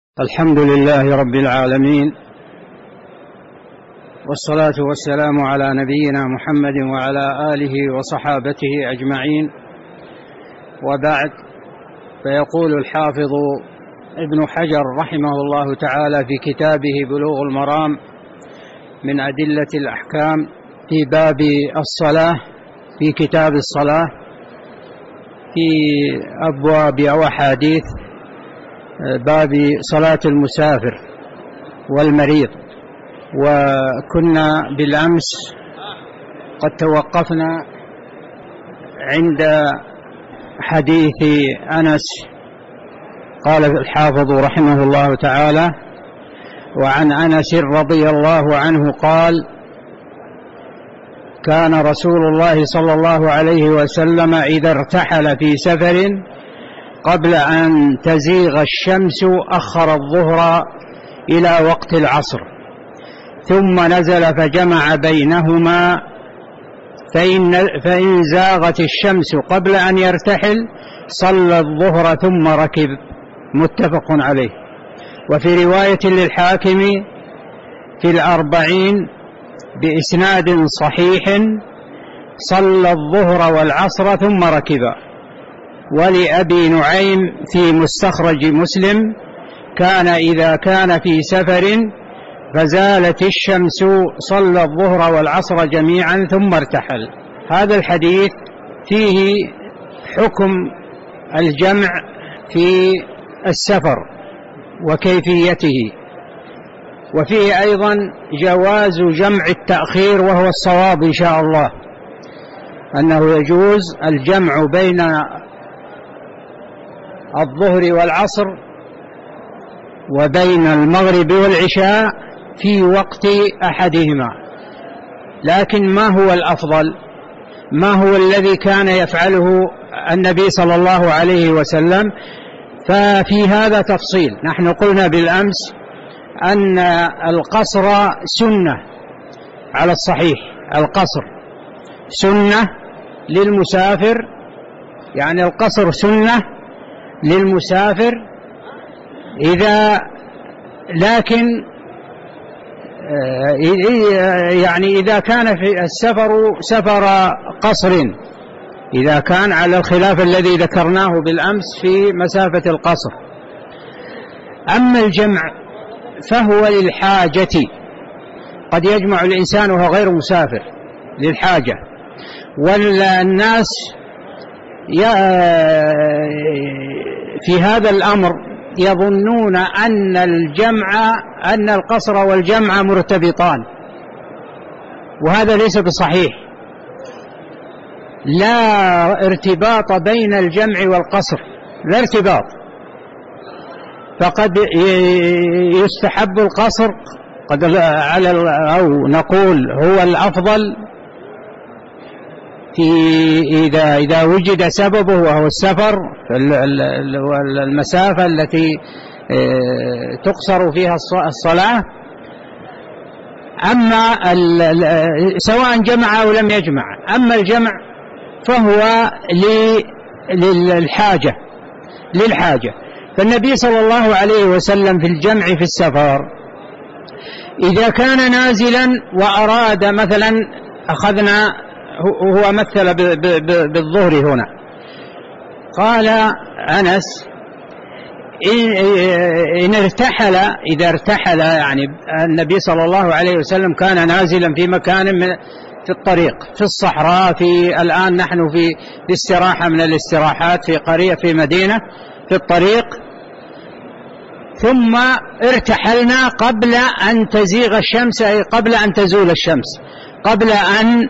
الحمد لله رب العالمين، والصلاة والسلام على نبينا محمد وعلى آله وصحابته أجمعين، وبعد. فيقول الحافظ ابن حجر رحمه الله تعالى في كتابه بلوغ المرام من أدلة الأحكام في باب الصلاة، في كتاب الصلاة، في أبواب أو أحاديث باب صلاة المسافر والمريض. وكنا بالأمس قد توقفنا عند حديث أنس. قال الحافظ رحمه الله تعالى: وعن أنس رضي الله عنه قال: كان رسول الله صلى الله عليه وسلم إذا ارتحل في سفر قبل أن تزيغ الشمس أخر الظهر إلى وقت العصر، ثم نزل فجمع بينهما، فإن زاغت الشمس قبل أن يرتحل صلى الظهر ثم ركب. متفق عليه. وفي رواية للحاكم في الأربعين بإسناد صحيح: صلى الظهر والعصر ثم ركب. ولأبي نعيم في مستخرج مسلم: كان إذا كان في سفر فزالت الشمس صلى الظهر والعصر جميعا ثم ارتحل. هذا الحديث فيه حكم الجمع في السفر وكيفيته، وفيه أيضا جواز جمع التأخير، وهو الصواب إن شاء الله، أنه يجوز الجمع بين الظهر والعصر وبين المغرب والعشاء في وقت أحدهما. لكن ما هو الأفضل؟ ما هو الذي كان يفعله النبي صلى الله عليه وسلم؟ ففي هذا تفصيل. نحن قلنا بالأمس أن القصر سنة على الصحيح. القصر سنة للمسافر، يعني القصر سنة للمسافر لكن يعني إذا كان في السفر سفر قصر، إذا كان على الخلاف الذي ذكرناه بالأمس في مسافة القصر. أما الجمع فهو للحاجة، قد يجمع الإنسان وهو غير مسافر للحاجة. والناس في هذا الأمر يظنون أن القصر والجمع مرتبطان، وهذا ليس بصحيح. لا ارتباط بين الجمع والقصر، لا ارتباط. فقد يستحب القصر، أو نقول هو الأفضل إذا وجد سببه وهو السفر، المسافة التي تقصر فيها الصلاة. أما سواء جمع أو لم يجمع. أما الجمع فهو للحاجة. فالنبي صلى الله عليه وسلم في الجمع في السفر إذا كان نازلا وأراد مثلا، هو مثل بالظهر هنا، قال أنس: إذا ارتحل، يعني النبي صلى الله عليه وسلم كان نازلا في مكان في الطريق، في الصحراء، الآن نحن في استراحة من الاستراحات في قرية في مدينة في الطريق، ثم ارتحلنا قبل أن تزيغ الشمس، أي قبل أن تزول الشمس، قبل أن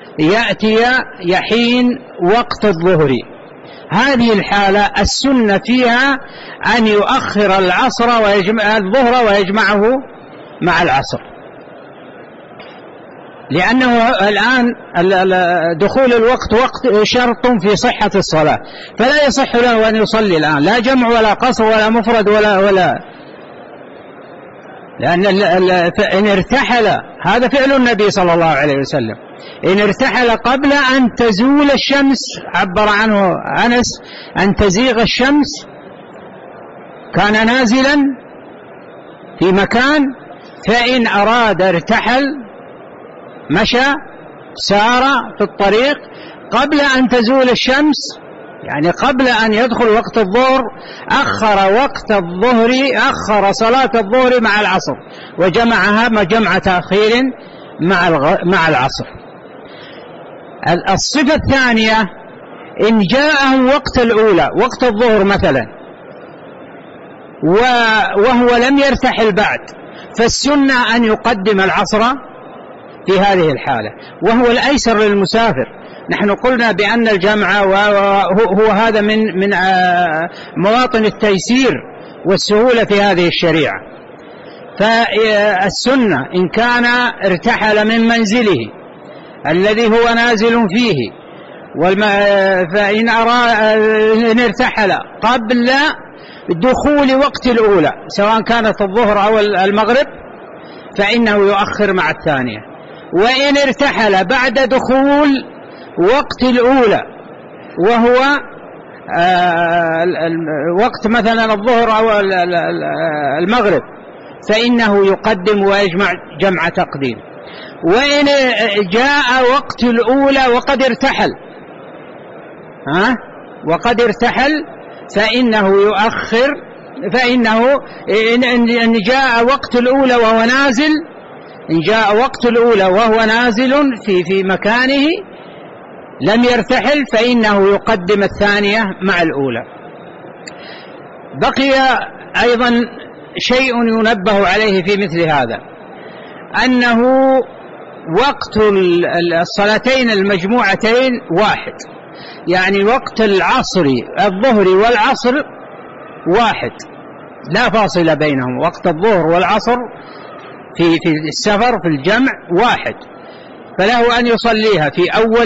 يحين وقت الظهر. هذه الحالة السنة فيها أن يؤخر الظهر ويجمعه مع العصر، لأنه الآن دخول الوقت وقت شرط في صحة الصلاة، فلا يصح له أن يصلي الآن، لا جمع ولا قصر ولا مفرد ولا لأن إن ارتحل، هذا فعل النبي صلى الله عليه وسلم، إن ارتحل قبل أن تزول الشمس، عبر عنه أنس أن تزيغ الشمس، كان نازلا في مكان، فإن أراد ارتحل، مشى، سار في الطريق قبل أن تزول الشمس، يعني قبل أن يدخل وقت الظهر، أخر وقت الظهر، أخر صلاة الظهر مع العصر، وجمعها جمع تأخير مع العصر. الصفة الثانية: إن جاءه وقت الأولى، وقت الظهر مثلا، وهو لم يرتحل بعد، فالسنة أن يقدم العصر في هذه الحالة، وهو الأيسر للمسافر. نحن قلنا بأن الجمع هو هذا من مواطن التيسير والسهولة في هذه الشريعة. فالسنة إن كان ارتحل من منزله الذي هو نازل فيه، فإن ارتحل قبل دخول وقت الأولى سواء كانت الظهر أو المغرب، فإنه يؤخر مع الثانية. وإن ارتحل بعد دخول وقت الأولى وهو وقت مثلا الظهر أو المغرب، فإنه يقدم ويجمع جمع تقديم. وإن جاء وقت الأولى وقد ارتحل فإنه يؤخر. فإنه إن جاء وقت الأولى وهو نازل، إن جاء وقت الأولى وهو نازل في مكانه لم يرتحل، فإنه يقدم الثانية مع الأولى. بقي أيضا شيء ينبه عليه في مثل هذا، أنه وقت الصلاتين المجموعتين واحد، يعني وقت الظهر والعصر واحد، لا فاصل بينهم. وقت الظهر والعصر في السفر في الجمع واحد، فله أن يصليها في أول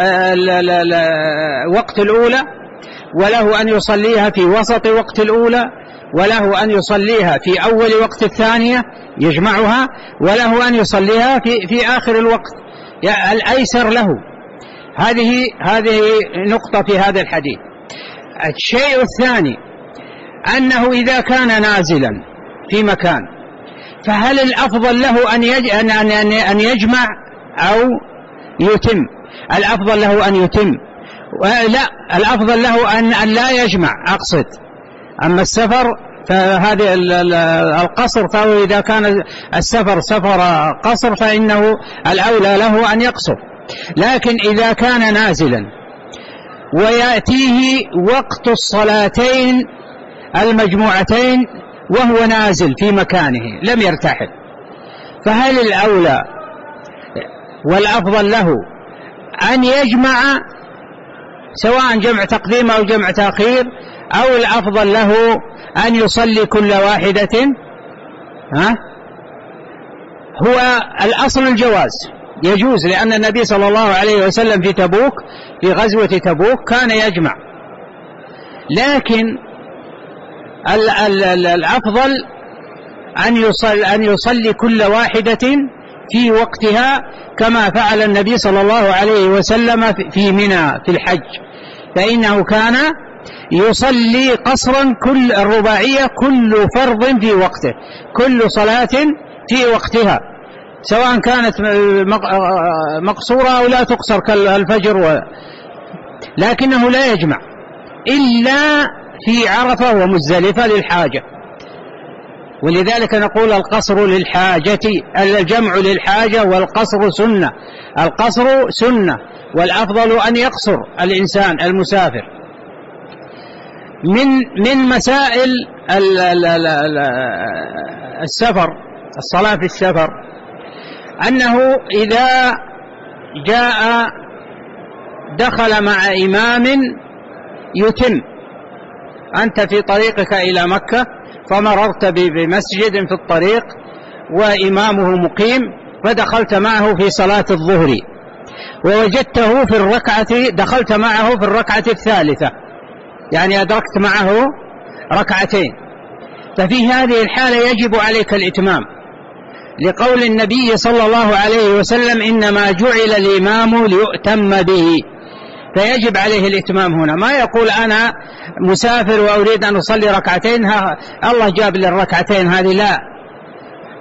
وقت الأولى، وله أن يصليها في وسط وقت الأولى، وله أن يصليها في أول وقت الثانية يجمعها، وله أن يصليها في آخر الوقت، الأيسر له. هذه نقطة في هذا الحديث. الشيء الثاني أنه إذا كان نازلا في مكان، فهل الأفضل له أن يجمع أو يتم؟ الأفضل له أن يتم، لا، الأفضل له أن لا يجمع أقصد. أما السفر فهذه القصر، فهو إذا كان السفر سفر قصر فإنه الأولى له أن يقصر. لكن إذا كان نازلا ويأتيه وقت الصلاتين المجموعتين وهو نازل في مكانه لم يرتحل، فهل الأولى والأفضل له أن يجمع سواء جمع تقديم أو جمع تأخير، أو الأفضل له أن يصلي كل واحدة؟ هو الأصل الجواز، يجوز، لأن النبي صلى الله عليه وسلم في غزوة تبوك كان يجمع. لكن الأفضل أن يصلي كل واحدة في وقتها، كما فعل النبي صلى الله عليه وسلم في منى في الحج، فإنه كان يصلي قصرا كل الرباعية، كل فرض في وقته، كل صلاة في وقتها، سواء كانت مقصورة أو لا تقصر كالفجر، لكنه لا يجمع إلا في عرفة ومزدلفة للحاجة. ولذلك نقول القصر للحاجة، الجمع للحاجة، والقصر سنة. القصر سنة، والأفضل أن يقصر الإنسان المسافر. من مسائل السفر، الصلاة في السفر، أنه إذا جاء دخل مع إمام يتم، أنت في طريقك إلى مكة فمررت بمسجد في الطريق وإمامه مقيم، فدخلت معه في صلاة الظهر ووجدته دخلت معه في الركعة الثالثة، يعني أدركت معه ركعتين، ففي هذه الحالة يجب عليك الإتمام، لقول النبي صلى الله عليه وسلم: إنما جعل الإمام ليؤتم به، فيجب عليه الإتمام هنا. ما يقول أنا مسافر وأريد أن أصلي ركعتين، الله جاب لي الركعتين هذه، لا،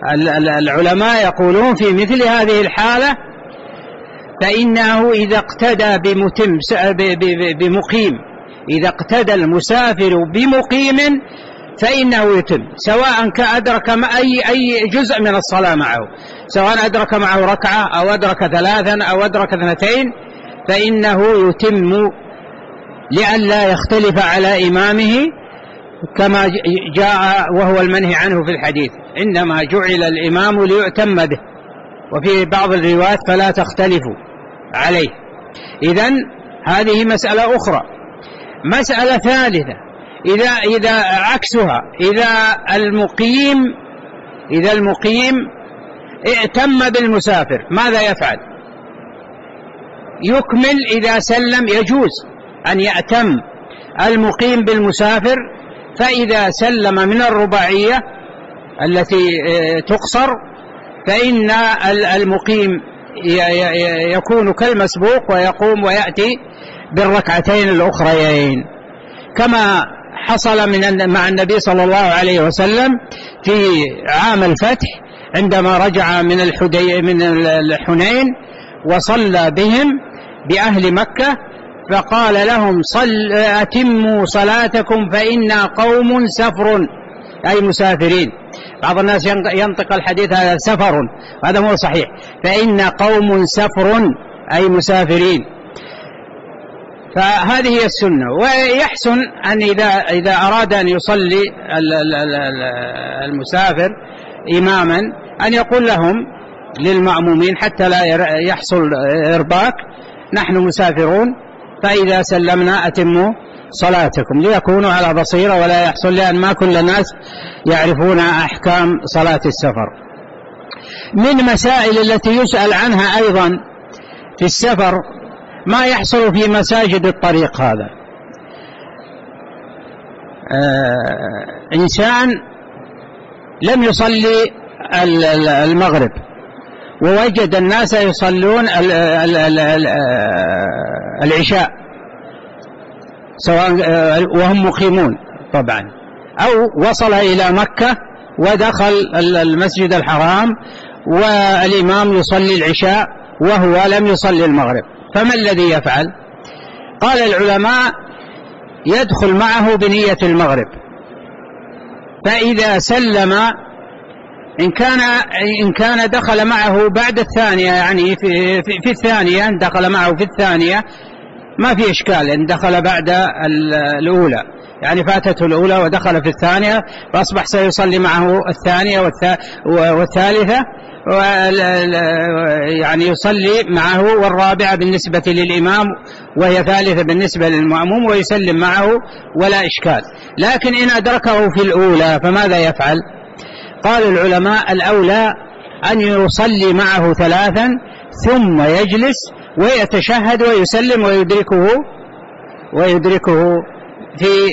العلماء يقولون في مثل هذه الحالة فإنه إذا اقتدى بمقيم، إذا اقتدى المسافر بمقيم فإنه يتم، سواء أدرك أي جزء من الصلاة معه، سواء أدرك معه ركعة أو أدرك 3 أو أدرك 2، فإنه يتم لئلا يختلف على إمامه كما جاء وهو المنهي عنه في الحديث، إنما جعل الإمام ليؤتم به، وفي بعض الروايات فلا تختلفوا عليه. إذن هذه مسألة أخرى. مسألة ثالثة، إذا عكسها، إذا المقيم ائتم بالمسافر ماذا يفعل؟ يكمل إذا سلم، يجوز أن يأتم المقيم بالمسافر، فإذا سلم من الرباعية التي تقصر فإن المقيم يكون كالمسبوق ويقوم ويأتي بالركعتين الأخريين، كما حصل مع النبي صلى الله عليه وسلم في عام الفتح عندما رجع من الحنين وصلى بهم بأهل مكة، فقال لهم أتموا صلاتكم فإنا قوم سفر، أي مسافرين. بعض الناس ينطق الحديث هذا سفر، هذا مو صحيح، فإنا قوم سفر أي مسافرين. فهذه هي السنة. ويحسن أن إذا أراد أن يصلي المسافر إماما أن يقول لهم للمأمومين حتى لا يحصل إرباك: نحن مسافرون فإذا سلمنا أتموا صلاتكم، ليكونوا على بصيرة ولا يحصل، لأن ما كل الناس يعرفون أحكام صلاة السفر. من مسائل التي يسأل عنها أيضا في السفر ما يحصل في مساجد الطريق. هذا إنسان لم يصلي المغرب ووجد الناس يصلون العشاء سواء وهم مقيمون طبعا، أو وصل إلى مكة ودخل المسجد الحرام والإمام يصلي العشاء وهو لم يصلي المغرب، فما الذي يفعل؟ قال العلماء: يدخل معه بنية المغرب، فإذا سلم إن كان دخل معه بعد الثانية، يعني في الثانية دخل معه في الثانية ما في إشكال، إن دخل بعد الأولى يعني فاتته الأولى ودخل في الثانية فأصبح سيصلي معه الثانية والثالثة، يعني يصلي معه، والرابعة بالنسبة للإمام وهي ثالثة بالنسبة للمأموم، ويسلم معه ولا إشكال. لكن إن أدركه في الأولى فماذا يفعل؟ قال العلماء: الأولى أن يصلي معه 3 ثم يجلس ويتشهد ويسلم ويدركه في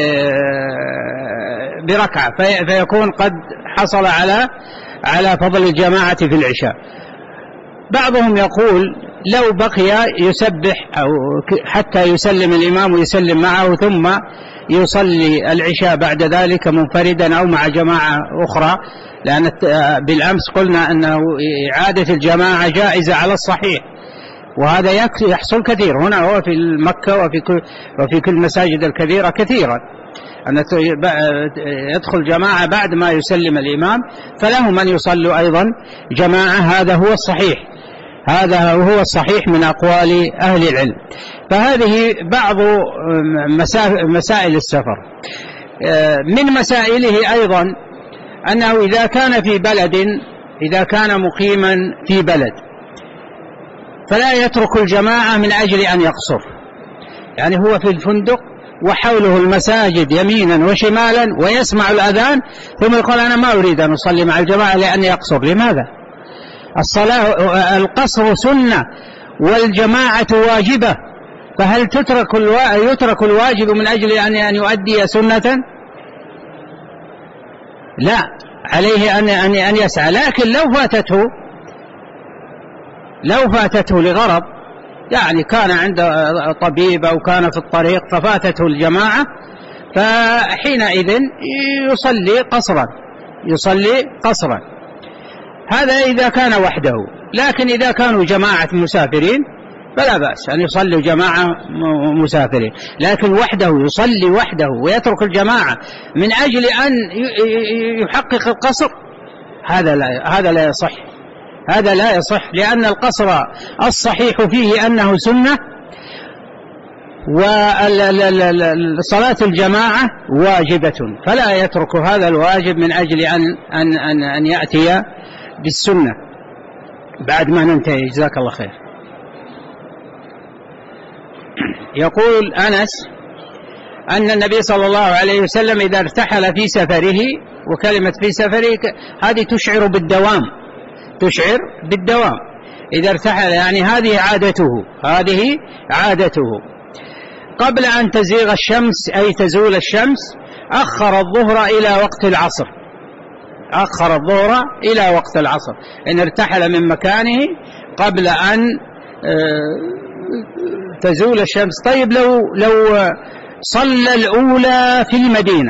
بركعة، فيكون قد حصل على فضل الجماعة في العشاء. بعضهم يقول لو بقي يسبح أو حتى يسلم الإمام ويسلم معه ثم يصلي العشاء بعد ذلك منفردا أو مع جماعة أخرى، لأن بالأمس قلنا أنه إعادة الجماعة جائزة على الصحيح، وهذا يحصل كثير هنا هو في مكة وفي كل المساجد الكبيرة كثيرا، أن يدخل جماعة بعد ما يسلم الإمام، فلهم أن يصلوا أيضا جماعة. هذا هو الصحيح من أقوال أهل العلم. فهذه بعض مسائل السفر. من مسائله أيضا أنه إذا كان مقيما في بلد فلا يترك الجماعة من أجل أن يقصر، يعني هو في الفندق وحوله المساجد يمينا وشمالا ويسمع الأذان ثم يقول: أنا ما أريد أن أصلي مع الجماعة لأني أقصر. لماذا؟ القصر سنة والجماعة واجبة، فهل يترك الواجب من أجل أن يؤدي سنة؟ لا، عليه أن يسعى. لكن لو فاتته لغرض، يعني كان عند طبيب أو كان في الطريق ففاتته الجماعة، فحينئذ يصلي قصرا. هذا إذا كان وحده. لكن إذا كانوا جماعة مسافرين فلا بأس أن يصلي جماعة مسافرين، لكن وحده يصلي وحده ويترك الجماعة من أجل أن يحقق القصر، هذا لا يصح، هذا لا يصح، لأن القصر الصحيح فيه أنه سنة، وصلاة الجماعة واجبة، فلا يترك هذا الواجب من أجل أن يأتي بالسنة بعد ما ننتهي. جزاك الله خير. يقول أنس أن النبي صلى الله عليه وسلم إذا ارتحل في سفره، وكلمة في سفره هذه تشعر بالدوام، تشعر بالدوام. إذا ارتحل يعني هذه عادته. قبل أن تزيغ الشمس أي تزول الشمس أخر الظهر إلى وقت العصر، إن ارتحل من مكانه قبل أن تزول الشمس. طيب لو صلى الأولى في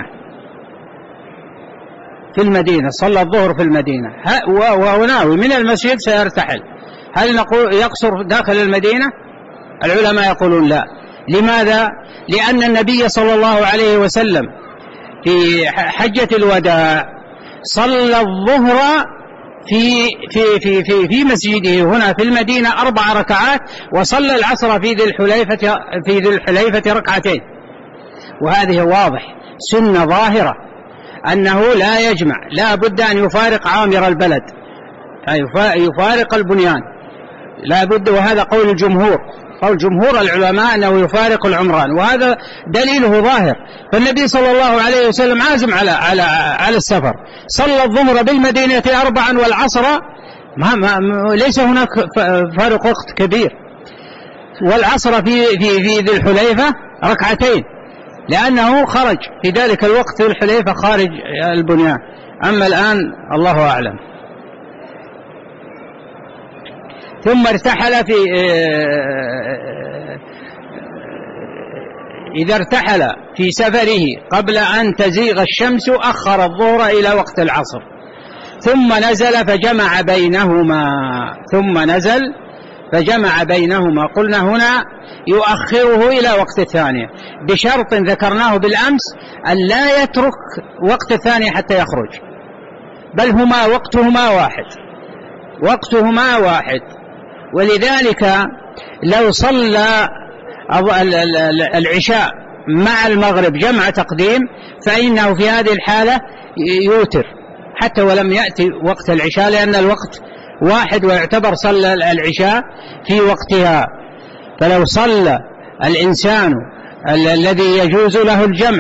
المدينة صلى الظهر في المدينة وناوي من المسجد سيرتحل، هل نقول يقصر داخل المدينة؟ العلماء يقولون لا. لماذا؟ لأن النبي صلى الله عليه وسلم في حجة الوداع صلى الظهر في مسجده هنا في المدينة 4 ركعات، وصلى العصر في ذي الحليفة ركعتين. وهذه واضح سنة ظاهرة أنه لا يجمع، لا بد أن يفارق عامر البلد، يفارق البنيان لا بد، وهذا قول جمهور العلماء أنه يفارق العمران، وهذا دليله ظاهر. فالنبي صلى الله عليه وسلم عازم على السفر، صلى الظهر بالمدينة 4 والعصر ليس هناك فارق وقت كبير، والعصر في ذي الحليفة ركعتين، لأنه خرج في ذلك الوقت ذي الحليفة خارج البنيان. أما الآن الله أعلم. ثم ارتحل إذا ارتحل في سفره قبل أن تزيغ الشمس أخر الظهر إلى وقت العصر، ثم نزل فجمع بينهما. قلنا هنا يؤخره إلى وقت الثانية بشرط ذكرناه بالأمس أن لا يترك وقت الثانية حتى يخرج، بل وقتهما واحد. ولذلك لو صلى العشاء مع المغرب جمع تقديم فإنه في هذه الحالة يوتر حتى ولم يأتي وقت العشاء، لأن الوقت واحد ويعتبر صلى العشاء في وقتها. فلو صلى الإنسان الذي يجوز له الجمع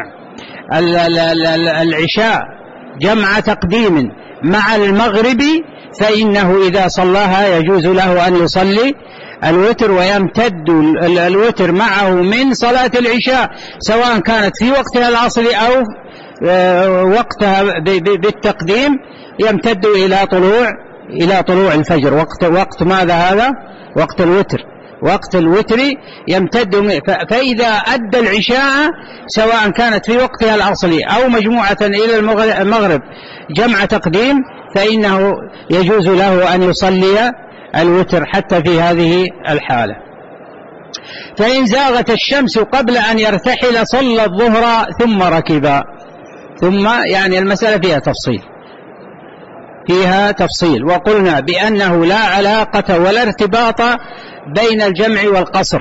العشاء جمع تقديم مع المغرب فإنه إذا صلاها يجوز له أن يصلي الوتر، ويمتد الوتر معه من صلاة العشاء سواء كانت في وقتها الأصلي أو وقتها بالتقديم، يمتد إلى طلوع الفجر. وقت ماذا هذا؟ وقت الوتر يمتد. فإذا أدى العشاء سواء كانت في وقتها الأصلي أو مجموعة إلى المغرب جمع تقديم فإنه يجوز له أن يصلي الوتر حتى في هذه الحالة. فإن زاغت الشمس قبل أن يرتحل صلى الظهر ثم ركب. ثم يعني المسألة فيها تفصيل، وقلنا بأنه لا علاقة ولا ارتباط بين الجمع والقصر،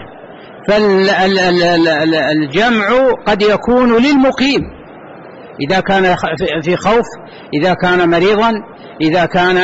فالجمع قد يكون للمقيم إذا كان في خوف، إذا كان مريضا، إذا كان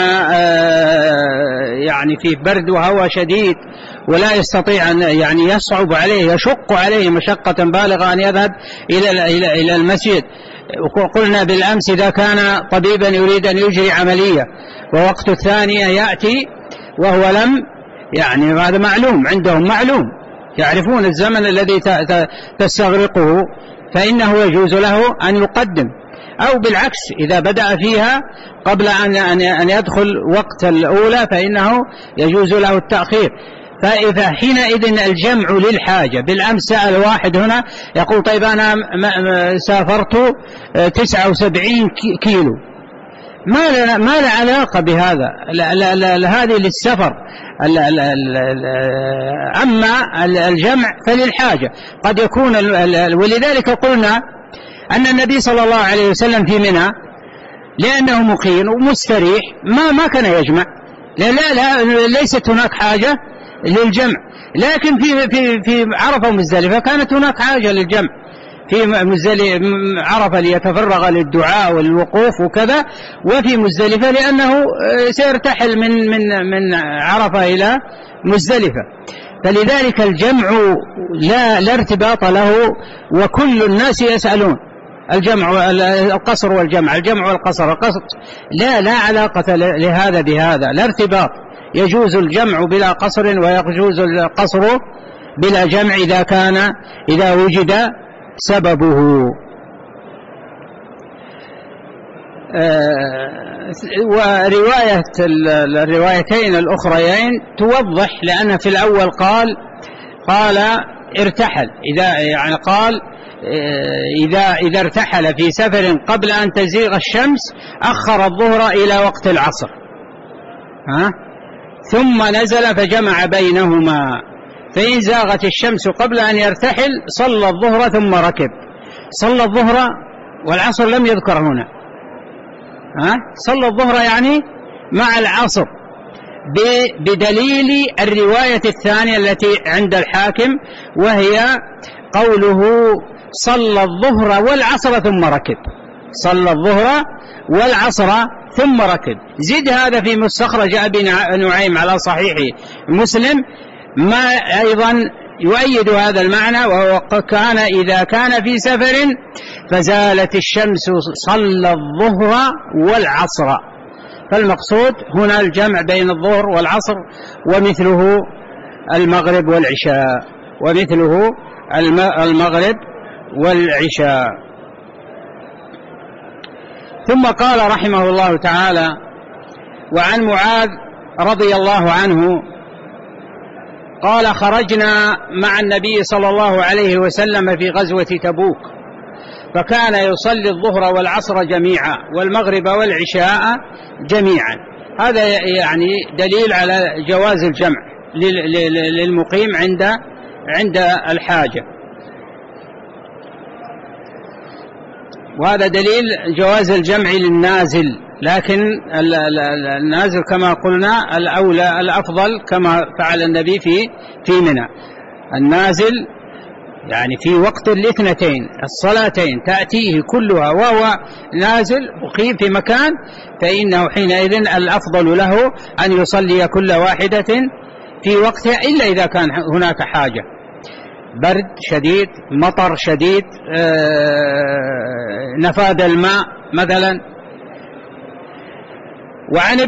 يعني في برد وهواء شديد ولا يستطيع أن يعني يصعب عليه يشق عليه مشقة بالغة أن يذهب إلى المسجد. وقلنا بالأمس إذا كان طبيبا يريد أن يجري عملية ووقت الثانية يأتي وهو لم يعني هذا معلوم عندهم، معلوم يعرفون الزمن الذي تستغرقه، فإنه يجوز له أن يقدم، أو بالعكس إذا بدأ فيها قبل أن يدخل وقت الأولى فإنه يجوز له التأخير. فحينئذ الجمع للحاجة. بالأمس سأل واحد هنا يقول طيب أنا سافرت 79 كيلو ما له علاقة بهذا. هذه للسفر. أما الجمع فللحاجة قد يكون. ولذلك قلنا أن النبي صلى الله عليه وسلم في منى لأنه مقيم ومستريح ما كان يجمع. لا ليست هناك حاجة للجمع. لكن في عرفة ومزدلفة كانت هناك حاجة للجمع. في عرفة ليتفرغ للدعاء والوقوف وكذا، وفي مزدلفة لأنه سيرتحل من عرفة إلى مزدلفة. فلذلك الجمع لا ارتباط له، وكل الناس يسألون الجمع القصر والجمع، الجمع والقصر، القصر لا علاقة لهذا بهذا، لا ارتباط. يجوز الجمع بلا قصر ويجوز القصر بلا جمع إذا وجد سببه. ورواية الروايتين الأخريين توضح، لأن في الأول قال ارتحل، قال إذا ارتحل في سفر قبل أن تزيغ الشمس أخر الظهر إلى وقت العصر، ثم نزل فجمع بينهما، فإن زاغت الشمس قبل أن يرتحل صلى الظهر ثم ركب. صلى الظهر والعصر لم يذكر هنا، صلى الظهر يعني مع العصر، بدليل الرواية الثانية التي عند الحاكم، وهي قوله صلى الظهر والعصر ثم ركب. صلى الظهر والعصر ثم ركب. زد هذا في مستخرج أبي نعيم على صحيح مسلم ما أيضا يؤيد هذا المعنى، وهو كان إذا كان في سفر فزالت الشمس صلى الظهر والعصر. فالمقصود هنا الجمع بين الظهر والعصر، ومثله المغرب والعشاء، ومثله المغرب والعشاء. ثم قال رحمه الله تعالى: وعن معاذ رضي الله عنه قال: خرجنا مع النبي صلى الله عليه وسلم في غزوة تبوك، فكان يصلي الظهر والعصر جميعا والمغرب والعشاء جميعا. هذا يعني دليل على جواز الجمع للمقيم عند الحاجة، وهذا دليل جواز الجمع للنازل. لكن النازل كما قلنا الأولى الأفضل كما فعل النبي في منى. النازل يعني في وقت الاثنتين الصلاتين تأتيه كلها وهو نازل مقيم في مكان، فإنه حينئذ الأفضل له أن يصلي كل واحدة في وقتها، إلا إذا كان هناك حاجة، برد شديد، مطر شديد، نفاد الماء مثلا. وعن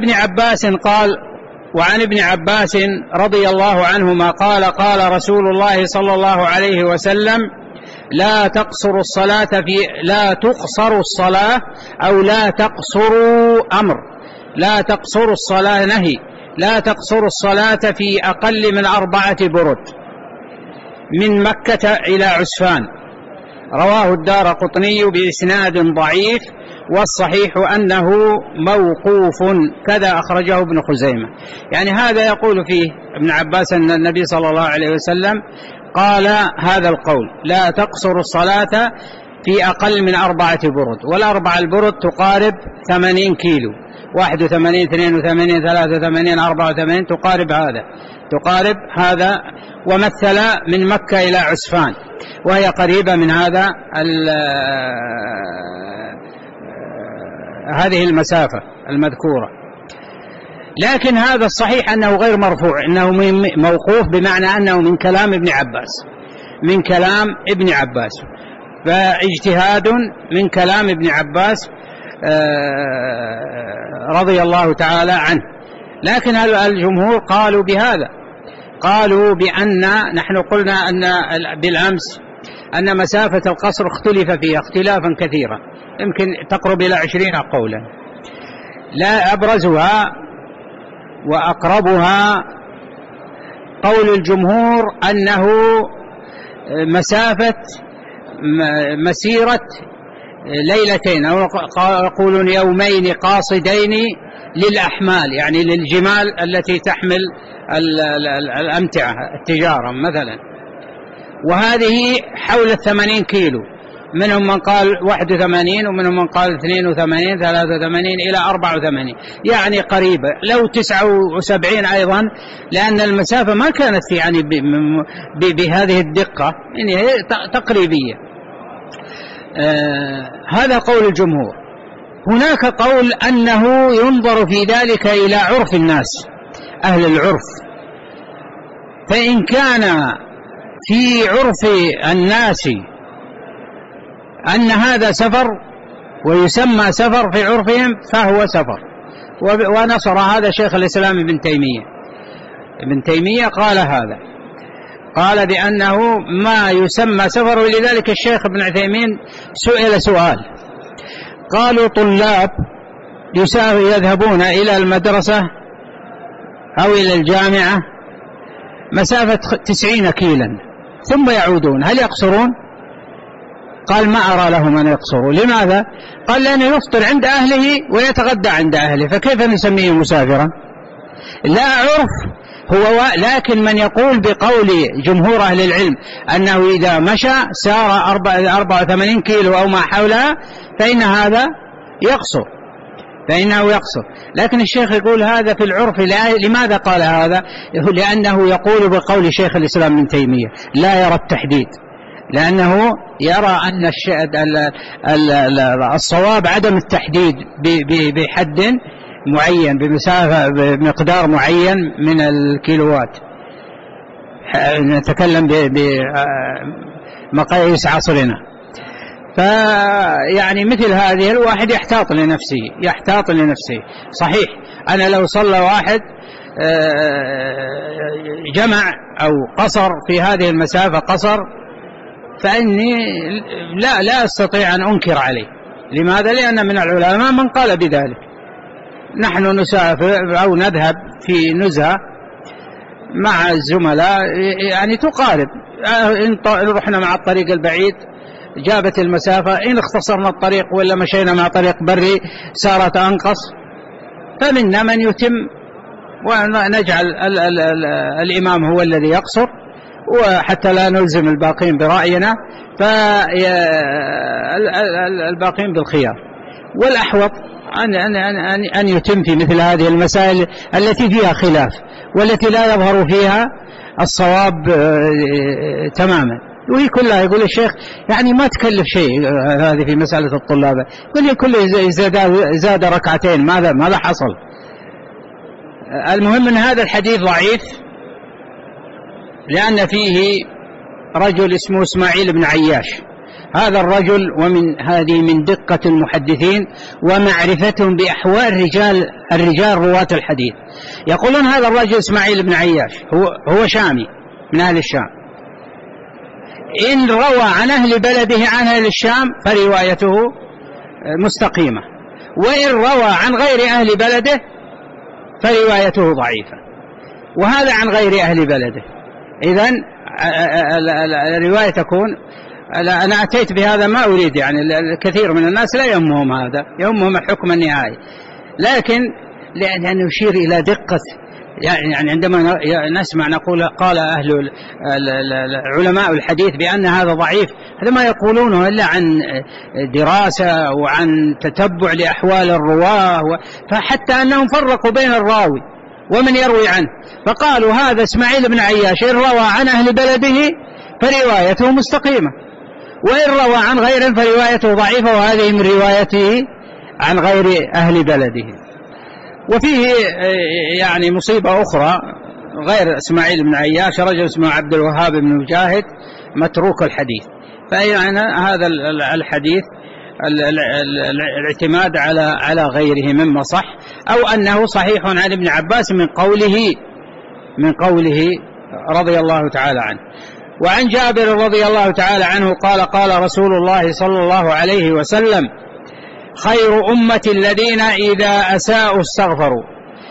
ابن عباس رضي الله عنهما قال: قال رسول الله صلى الله عليه وسلم: لا تقصر الصلاة أو لا تقصروا أمر، لا تقصر الصلاة نهي، لا تقصر الصلاة في أقل من 4 برد من مكة إلى عسفان. رواه الدارقطني بإسناد ضعيف، والصحيح أنه موقوف، كذا أخرجه ابن خزيمة. يعني هذا يقول فيه ابن عباس أن النبي صلى الله عليه وسلم قال هذا القول: لا تقصر الصلاة في أقل من 4 برد، والأربع البرد تقارب 80 كيلو، 81 82 83 84 تقارب هذا. ومثل من مكة إلى عسفان، وهي قريبة من هذه المسافة المذكورة. لكن هذا الصحيح أنه غير مرفوع، أنه موقوف، بمعنى أنه من كلام ابن عباس، فاجتهاد من كلام ابن عباس رضي الله تعالى عنه. لكن الجمهور قالوا بهذا، قالوا بأن نحن قلنا أن بالأمس أن مسافة القصر اختلف فيها اختلافا كثيرا، يمكن تقرب إلى 20 قولا. لا أبرزها وأقربها قول الجمهور أنه مسيرة ليلتين، أو يقولون يومين قاصدين للأحمال، يعني للجمال التي تحمل الأمتعة التجارة مثلا، وهذه حول 80 كيلو، منهم من قال 81 ومنهم من قال 82 83 إلى 84، يعني قريبة، لو 79 أيضا، لأن المسافة ما كانت يعني بهذه الدقة، يعني تقريبية. هذا قول الجمهور. هناك قول أنه ينظر في ذلك إلى عرف الناس، أهل العرف، فإن كان في عرف الناس أن هذا سفر ويسمى سفر في عرفهم فهو سفر. ونصر هذا شيخ الإسلام ابن تيمية. ابن تيمية قال هذا، قال بأنه ما يسمى سفر. ولذلك الشيخ ابن عثيمين سئل سؤال، قالوا طلاب يذهبون إلى المدرسة أو إلى الجامعة مسافة 90 كيلا ثم يعودون، هل يقصرون؟ قال ما أرى لهم أن يقصروا. لماذا؟ قال لأنه يفطر عند أهله ويتغدى عند أهله، فكيف نسميه مسافرا؟ لا عرف هو، لكن من يقول بقول جمهور أهل العلم أنه إذا مشى سار 84 كيلو أو ما حولها فإن هذا يقصر، فإنه يقصر. لكن الشيخ يقول هذا في العرف. لماذا قال هذا؟ لأنه يقول بقول شيخ الإسلام ابن تيمية، لا يرى التحديد، لأنه يرى أن الصواب عدم التحديد بحد معين، بمسافة بمقدار معين من الكيلوات. نتكلم بمقاييس عصرنا. فيعني مثل هذه الواحد يحتاط لنفسه. صحيح أنا لو صلى واحد جمع أو قصر في هذه المسافة قصر، فإني لا أستطيع أن أنكر عليه. لماذا؟ لأن من العلماء من قال بذلك. نحن نسافر أو نذهب في نزهة مع الزملاء، يعني تقارب، إن رحنا مع الطريق البعيد جابت المسافة، إن اختصرنا الطريق ولا مشينا مع طريق بري صارت أنقص، فمنا من يتم ونجعل الإمام هو الذي يقصر، وحتى لا نلزم الباقين برأينا، فالباقين بالخيار. والأحوط أن يتم في مثل هذه المسائل التي فيها خلاف والتي لا يظهر فيها الصواب تماما. وهي كلها يقول الشيخ يعني ما تكلف شيء هذه في مسألة الطلاب، يقول كله زاد ركعتين، ماذا حصل؟ المهم أن هذا الحديث ضعيف، لأن فيه رجل اسمه إسماعيل بن عياش. هذا الرجل هذه من دقة المحدثين ومعرفتهم بأحوال الرجال رواة الحديث. يقولون هذا الرجل إسماعيل بن عياش هو شامي من أهل الشام، إن روى عن أهل بلده عن أهل الشام فروايته مستقيمة، وإن روى عن غير أهل بلده فروايته ضعيفة، وهذا عن غير أهل بلده. إذن الرواية تكون، أنا أتيت بهذا ما أريد، يعني الكثير من الناس لا يهمهم هذا، يهمهم الحكم النهائي، لكن لأن نشير إلى دقة، يعني عندما نسمع نقول قال أهل علماء الحديث بأن هذا ضعيف، هذا ما يقولونه إلا عن دراسة وعن تتبع لأحوال الرواه، فحتى أنهم فرقوا بين الراوي ومن يروي عنه، فقالوا هذا إسماعيل بن عياش إن روى عن أهل بلده فروايته مستقيمة، وإن روى عن غيره فروايته ضعيفة، وهذه من روايته عن غير أهل بلده. وفيه يعني مصيبة أخرى غير إسماعيل بن عياش، رجل اسمه عبد الوهاب بن مجاهد متروك الحديث. فيعني هذا الحديث الاعتماد على غيره مما صح، أو أنه صحيح عن ابن عباس من قوله رضي الله تعالى عنه. وعن جابر رضي الله تعالى عنه قال قال رسول الله صلى الله عليه وسلم: خير أمة الذين إذا أساءوا استغفروا،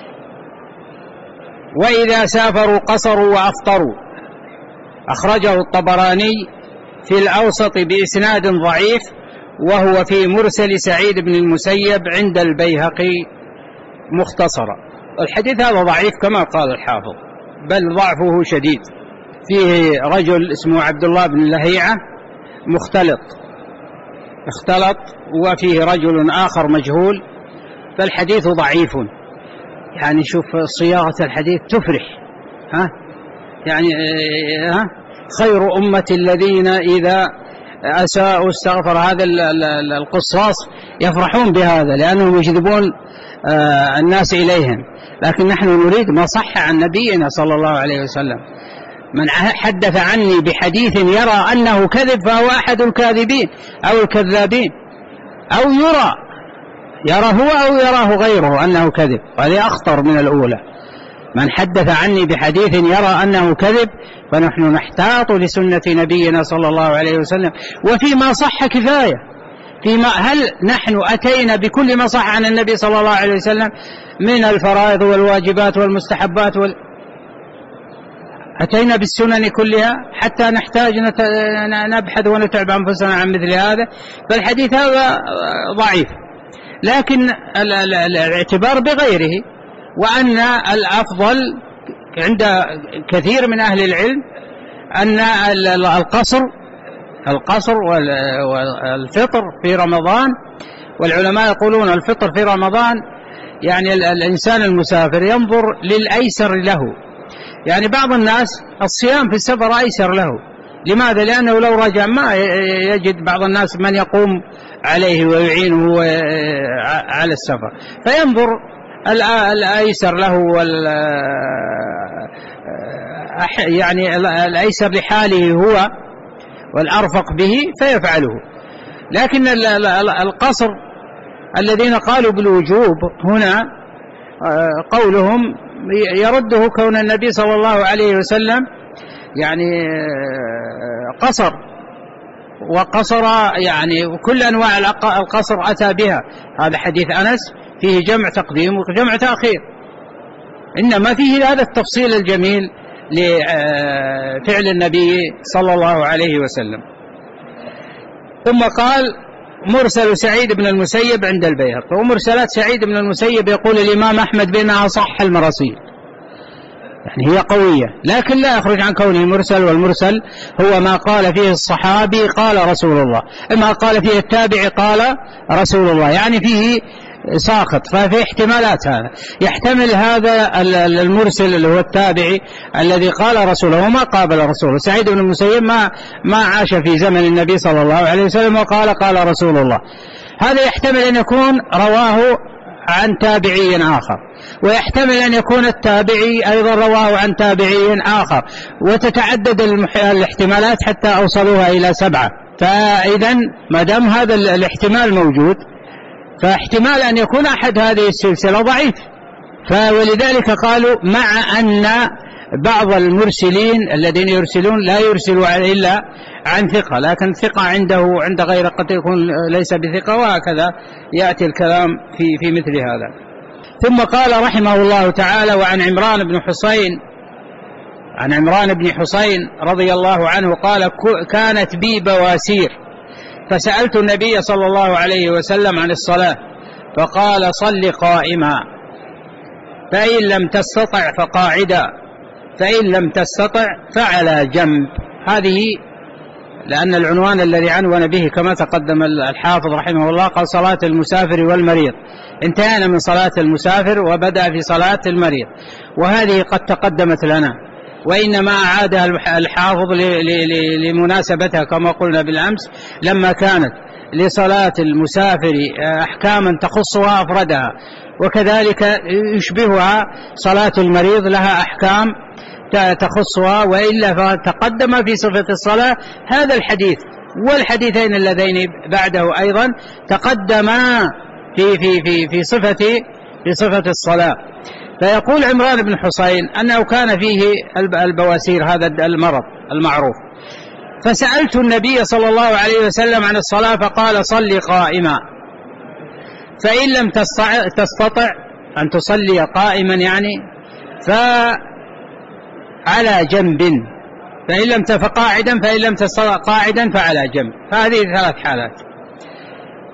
وإذا سافروا قصروا وأفطروا. أخرجه الطبراني في الأوسط بإسناد ضعيف، وهو في مرسل سعيد بن المسيب عند البيهقي مختصرا. الحديث هذا ضعيف كما قال الحافظ، بل ضعفه شديد، فيه رجل اسمه عبد الله بن لهيعة اختلط، وفيه رجل آخر مجهول، فالحديث ضعيف. يعني شوف صياغة الحديث تفرح، يعني خير أمة الذين إذا أساءوا استغفر. هذا القصاص يفرحون بهذا لأنهم يجذبون الناس إليهم، لكن نحن نريد ما صح عن نبينا صلى الله عليه وسلم. من حدث عني بحديث يرى أنه كذب فهو أحد الكاذبين أو الكذابين، أو يرى هو أو يراه غيره أنه كذب، وهذه أخطر من الأولى. من حدث عني بحديث يرى أنه كذب، فنحن نحتاط لسنة نبينا صلى الله عليه وسلم، وفيما صح كفاية. هل نحن أتينا بكل ما صح عن النبي صلى الله عليه وسلم من الفرائض والواجبات والمستحبات أتينا بالسنن كلها حتى نحتاج نبحث ونتعب أنفسنا عن مثل هذا؟ فالحديث هذا ضعيف، لكن الاعتبار بغيره، وأن الأفضل عند كثير من أهل العلم أن القصر والفطر في رمضان. والعلماء يقولون الفطر في رمضان يعني الإنسان المسافر ينظر للأيسر له. يعني بعض الناس الصيام في السفر أيسر له. لماذا؟ لأنه لو رجع ما يجد بعض الناس من يقوم عليه ويعينه على السفر، فينظر الأيسر له يعني الأيسر لحاله هو والأرفق به فيفعله. لكن القصر الذين قالوا بالوجوب هنا قولهم يرده كون النبي صلى الله عليه وسلم يعني قصر وقصر، يعني كل أنواع القصر أتى بها. هذا حديث أنس فيه جمع تقديم وجمع تأخير، إنما فيه هذا التفصيل الجميل لفعل النبي صلى الله عليه وسلم. ثم قال مرسل سعيد بن المسيب عند البيهقي. ومرسلات سعيد بن المسيب يقول الإمام أحمد بأنها صح المراسيل، يعني هي قوية، لكن لا يخرج عن كونه مرسل. والمرسل هو ما قال فيه الصحابي قال رسول الله، ما قال فيه التابعي قال رسول الله، يعني فيه ساقط. ففي احتمالات، هذا يحتمل هذا المرسل اللي هو التابعي الذي قال رسوله وما قابل رسوله. سعيد بن المسيب ما عاش في زمن النبي صلى الله عليه وسلم وقال رسول الله. هذا يحتمل أن يكون رواه عن تابعي آخر، ويحتمل أن يكون التابعي أيضا رواه عن تابعي آخر، وتتعدد الاحتمالات حتى أوصلوها إلى 7. فإذا ما دام هذا الاحتمال موجود، فاحتمال أن يكون أحد هذه السلسلة ضعيف. ولذلك قالوا مع أن بعض المرسلين الذين يرسلون لا يرسلوا إلا عن ثقة، لكن ثقة عند غير قد يكون ليس بثقة، وهكذا يأتي الكلام في مثل هذا. ثم قال رحمه الله تعالى: وعن عمران بن حسين رضي الله عنه قال: كانت بي بواسير فسألت النبي صلى الله عليه وسلم عن الصلاة فقال: صل قائما، فإن لم تستطع فقاعدا، فإن لم تستطع فعلى جنب. هذه لأن العنوان الذي عنون به كما تقدم الحافظ رحمه الله قال: صلاة المسافر والمريض. انتهينا من صلاة المسافر وبدأ في صلاة المريض، وهذه قد تقدمت لنا، وإنما أعادها الحافظ لمناسبتها كما قلنا بالأمس، لما كانت لصلاة المسافر أحكاما تخصها أفردها، وكذلك يشبهها صلاة المريض لها أحكام تخصها، وإلا فتقدم في صفة الصلاة هذا الحديث، والحديثين اللذين بعده أيضا تقدما في صفة الصلاة. فيقول عمران بن حسين أنه كان فيه البواسير، هذا المرض المعروف، فسألت النبي صلى الله عليه وسلم عن الصلاة فقال: صل قائما، فإن لم تستطع أن تصلي قائما يعني فعلى جنب، فإن لم تستطع قاعدا، فإن لم تستطع قاعدا فعلى جنب. فهذه 3 حالات.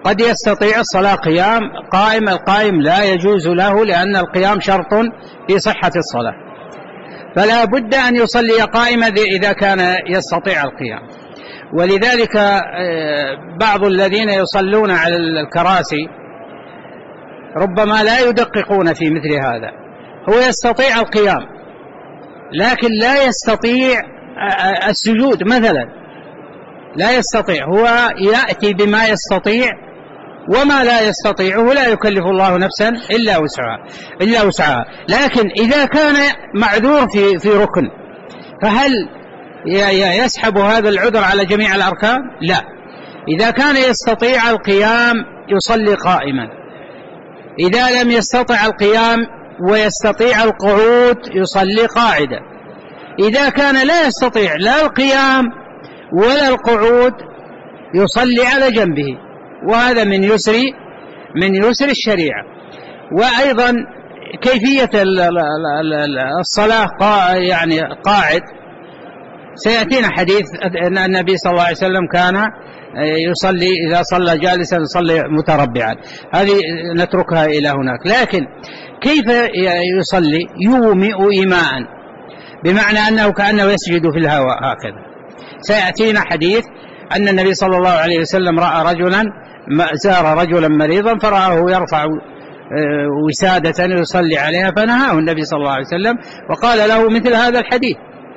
قد يستطيع الصلاة قيام قائم، القائم لا يجوز له لأن القيام شرط في صحة الصلاة، فلا بد أن يصلي قائما إذا كان يستطيع القيام. ولذلك بعض الذين يصلون على الكراسي ربما لا يدققون في مثل هذا، هو يستطيع القيام لكن لا يستطيع السجود مثلا، لا يستطيع، هو يأتي بما يستطيع وما لا يستطيعه لا يكلف الله نفسا إلا وسعها. لكن إذا كان معذور في ركن فهل يسحب هذا العذر على جميع الأركان؟ لا، إذا كان يستطيع القيام يصلي قائما، إذا لم يستطع القيام ويستطيع القعود يصلي قاعدا، إذا كان لا يستطيع لا القيام ولا القعود يصلي على جنبه، وهذا من يسر الشريعة. وأيضا كيفية الصلاة يعني قاعد سيأتينا حديث أن النبي صلى الله عليه وسلم كان يصلي إذا صلى جالسا يصلي متربعا، هذه نتركها إلى هناك. لكن كيف يصلي؟ يومئ إيماء، بمعنى أنه كأنه يسجد في الهواء هكذا. سيأتينا حديث أن النبي صلى الله عليه وسلم رأى رجلا زار رجلا مريضا فرآه يرفع وسادة يصلي عليها فنهاه النبي صلى الله عليه وسلم وقال له مثل هذا الحديث.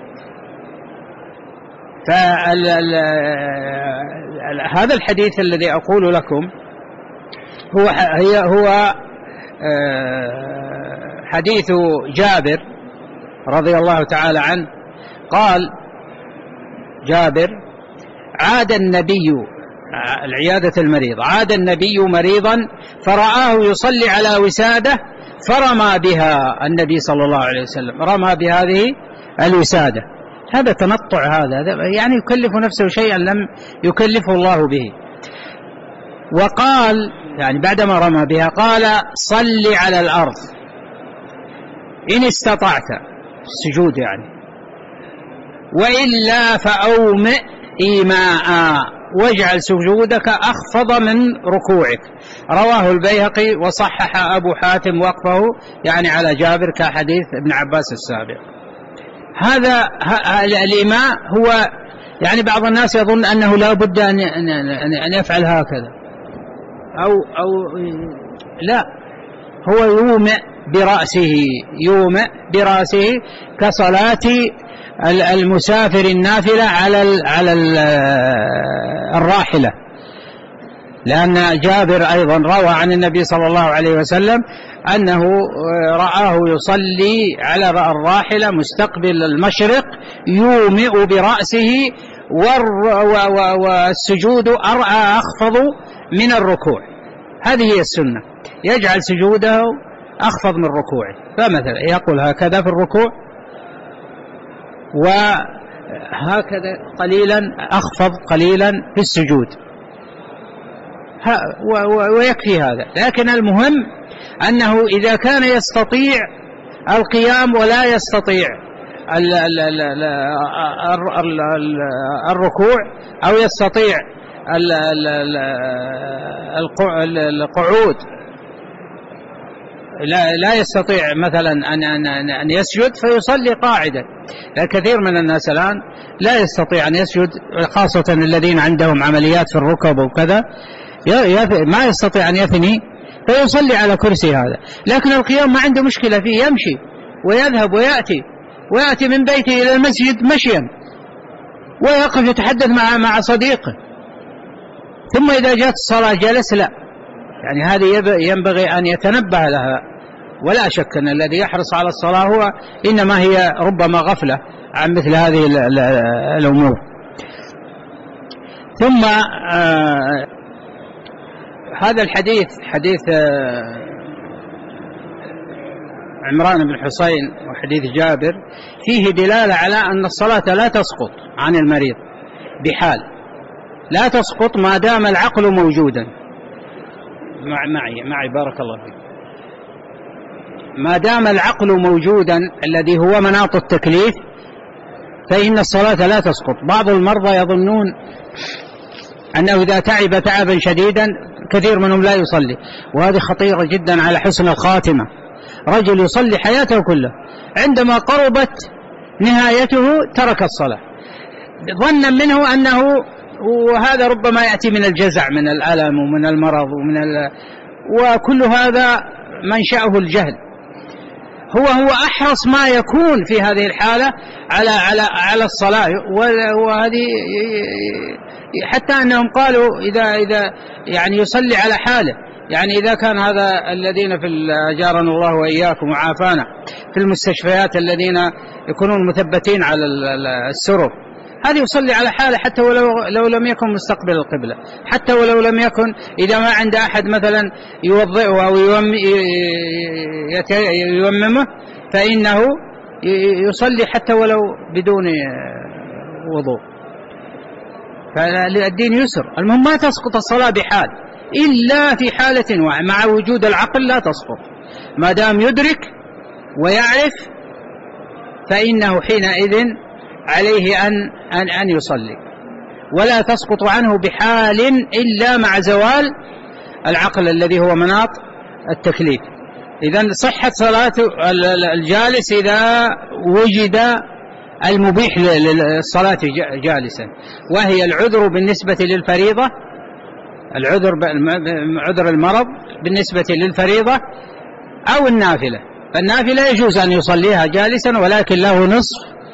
فهذا الحديث الذي أقول لكم هو حديث جابر رضي الله تعالى عنه. قال جابر: عاد النبي، العيادة المريض، عاد النبي مريضا فرآه يصلي على وسادة فرمى بها النبي صلى الله عليه وسلم، رمى بهذه الوسادة. هذا تنطع، هذا يعني يكلف نفسه شيئا لم يكلفه الله به. وقال يعني بعدما رمى بها قال: صل على الأرض إن استطعت، السجود يعني، وإلا فأومئ إيماء واجعل سجودك أخفض من ركوعك. رواه البيهقي وصحح أبو حاتم وقفه يعني على جابر كحديث ابن عباس السابق. هذا الإيماء هو يعني بعض الناس يظن أنه لا بد أن يفعل هكذا أو لا، هو يومئ برأسه كصلاة المسافر النافلة على الراحلة، لأن جابر أيضا روى عن النبي صلى الله عليه وسلم أنه رآه يصلي على الراحلة مستقبل المشرق يومئ برأسه والسجود أخفض من الركوع. هذه هي السنة، يجعل سجوده أخفض من ركوعه، فمثلا يقول هكذا في الركوع وهكذا قليلا أخفض قليلا في السجود، ويكفي هذا. لكن المهم أنه إذا كان يستطيع القيام ولا يستطيع الركوع أو يستطيع القعود، لا يستطيع مثلا أن يسجد فيصلي قاعدا. الكثير من الناس الآن لا يستطيع أن يسجد، خاصة الذين عندهم عمليات في الركب وكذا، ما يستطيع أن يثني فيصلي على كرسي هذا. لكن القيام ما عنده مشكلة فيه، يمشي ويذهب ويأتي من بيته إلى المسجد مشيا ويقف يتحدث مع صديقه، ثم إذا جاءت الصلاة جلس. لا، يعني هذه ينبغي أن يتنبه لها. ولا شك أن الذي يحرص على الصلاة هو إنما هي ربما غفلة عن مثل هذه الأمور. ثم هذا الحديث حديث عمران بن حسين وحديث جابر فيه دلالة على أن الصلاة لا تسقط عن المريض بحال، لا تسقط ما دام العقل موجودا. معي بارك الله فيك. ما دام العقل موجودا الذي هو مناط التكليف فإن الصلاة لا تسقط. بعض المرضى يظنون أنه إذا تعب تعبا شديدا كثير منهم لا يصلي، وهذه خطيرة جدا على حسن الخاتمة. رجل يصلي حياته كلها، عندما قربت نهايته ترك الصلاة ظنا منه أنه، وهذا ربما يأتي من الجزع من الألم ومن المرض وكل هذا منشأه الجهل. هو أحرص ما يكون في هذه الحالة على الصلاة، وهذه حتى أنهم قالوا إذا يعني يصلي على حاله، يعني إذا كان هذا الذين أجارنا الله وإياكم وعافانا في المستشفيات الذين يكونون مثبتين على السرر، هذا يصلي على حاله حتى ولو لم يكن مستقبل القبلة، حتى ولو لم يكن، إذا ما عند أحد مثلا يوضئه أو يوممه فإنه يصلي حتى ولو بدون وضوء. فالدين يسر. المهم ما تسقط الصلاة بحال إلا في حالة مع وجود العقل لا تسقط، ما دام يدرك ويعرف فإنه حينئذ عليه أن يصلي، ولا تسقط عنه بحال إلا مع زوال العقل الذي هو مناط التكليف. إذن صحة صلاة الجالس إذا وجد المبيح للصلاة جالسا، وهي العذر بالنسبة للفريضة، عذر المرض بالنسبة للفريضة أو النافلة. فالنافلة يجوز أن يصليها جالسا، ولكن له نصف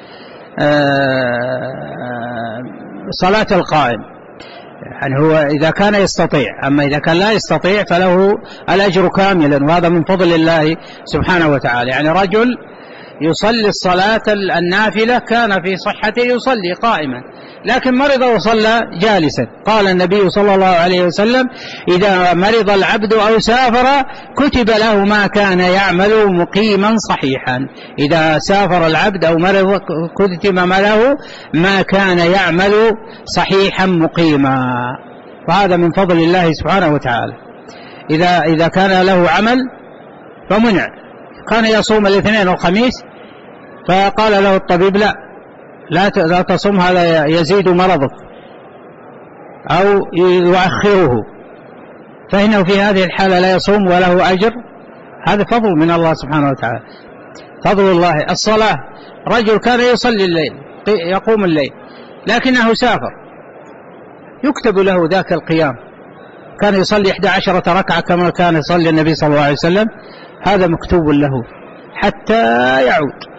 صلاة القائم، يعني هو إذا كان يستطيع. أما إذا كان لا يستطيع فله الأجر كاملا، وهذا من فضل الله سبحانه وتعالى. يعني رجل يصلي الصلاة النافلة كان في صحته يصلي قائما، لكن مرض وصلى جالسا. قال النبي صلى الله عليه وسلم: إذا مرض العبد أو سافر كتب له ما كان يعمل مقيما صحيحا. إذا سافر العبد أو مرض كتب له ما كان يعمل صحيحا مقيما، وهذا من فضل الله سبحانه وتعالى. إذا كان له عمل فمنع، كان يصوم الاثنين والخميس فقال له الطبيب: لا تصوم، هذا يزيد مرضك أو يؤخره، فإنه في هذه الحالة لا يصوم وله أجر. هذا فضل من الله سبحانه وتعالى، فضل الله. الصلاة، رجل كان يصلي الليل، يقوم الليل، لكنه سافر، يكتب له ذاك القيام. كان يصلي 11 ركعة كما كان يصلي النبي صلى الله عليه وسلم، هذا مكتوب له حتى يعود.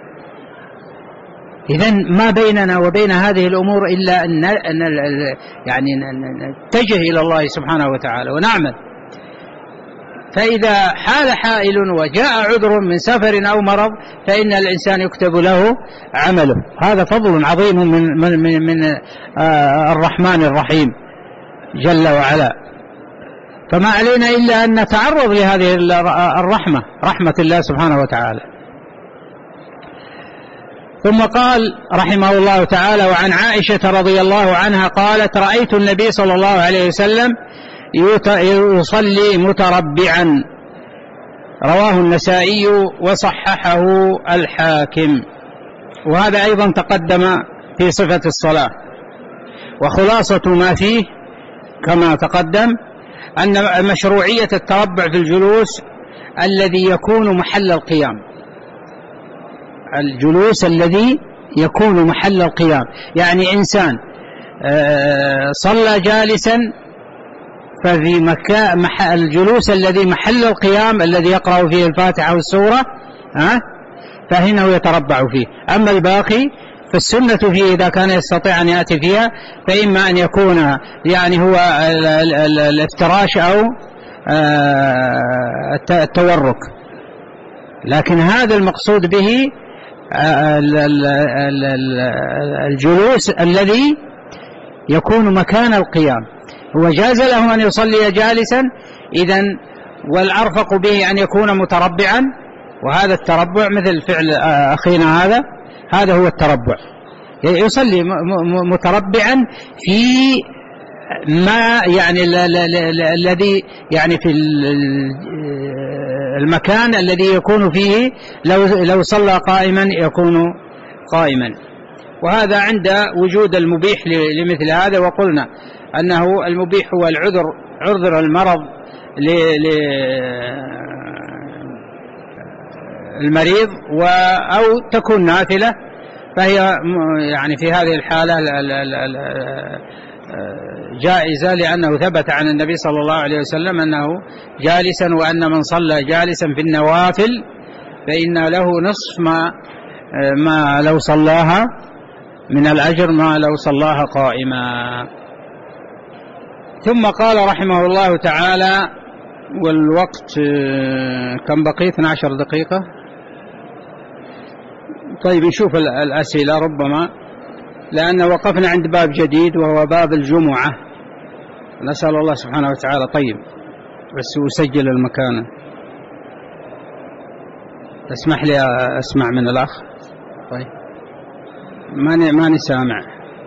إذن ما بيننا وبين هذه الأمور إلا أن يعني نتجه إلى الله سبحانه وتعالى ونعمل. فإذا حال حائل وجاء عذر من سفر أو مرض فإن الإنسان يكتب له عمله. هذا فضل عظيم من الرحمن الرحيم جل وعلا. فما علينا إلا أن نتعرض لهذه الرحمة، رحمة الله سبحانه وتعالى. ثم قال رحمه الله تعالى: وعن عائشة رضي الله عنها قالت: رأيت النبي صلى الله عليه وسلم يصلي متربعا. رواه النسائي وصححه الحاكم. وهذا أيضا تقدم في صفة الصلاة. وخلاصة ما فيه كما تقدم أن مشروعية التربع في الجلوس الذي يكون محل القيام، الجلوس الذي يكون محل القيام. يعني إنسان صلى جالسا، ففي مكان الجلوس الذي محل القيام الذي يقرأ فيه الفاتحة والسورة فإنه يتربع فيه. أما الباقي فالسنة فيه إذا كان يستطيع أن يأتي فيها، فإما أن يكون يعني هو الافتراش أو التورك، لكن هذا المقصود به الجلوس الذي يكون مكان القيام. هو جاز له أن يصلي جالسا إذن، والأرفق به أن يكون متربعا، وهذا التربع مثل فعل أخينا هذا هو التربع، يصلي متربعا في ما يعني الذي يعني في المكان الذي يكون فيه، لو صلى قائما يكون قائما. وهذا عند وجود المبيح لمثل هذا. وقلنا أنه المبيح هو العذر عذر المرض للمريض أو تكون نافلة، فهي يعني في هذه الحالة جائزة، لأنه ثبت عن النبي صلى الله عليه وسلم أنه جالسا، وأن من صلى جالسا في النوافل فإن له نصف ما لو صلاها من الأجر ما لو صلاها قائما. ثم قال رحمه الله تعالى: والوقت كم بقي؟ 12 دقيقة. طيب نشوف الأسئلة ربما، لأن وقفنا عند باب جديد وهو باب الجمعة. نسأل الله سبحانه وتعالى. طيب بس أسجل المكان. اسمح لي أسمع من الأخ. طيب ماني سامع.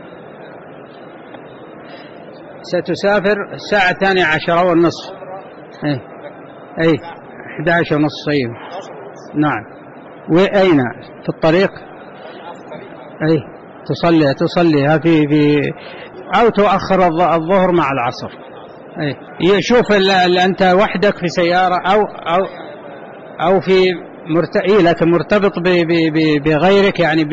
ستسافر الساعة 12:30. أي 11:30. نعم. وأين في الطريق؟ أي تصليها في أو تؤخر الظهر مع العصر. أي يشوف أنت وحدك في سيارة أو في لكن مرتبط بغيرك، يعني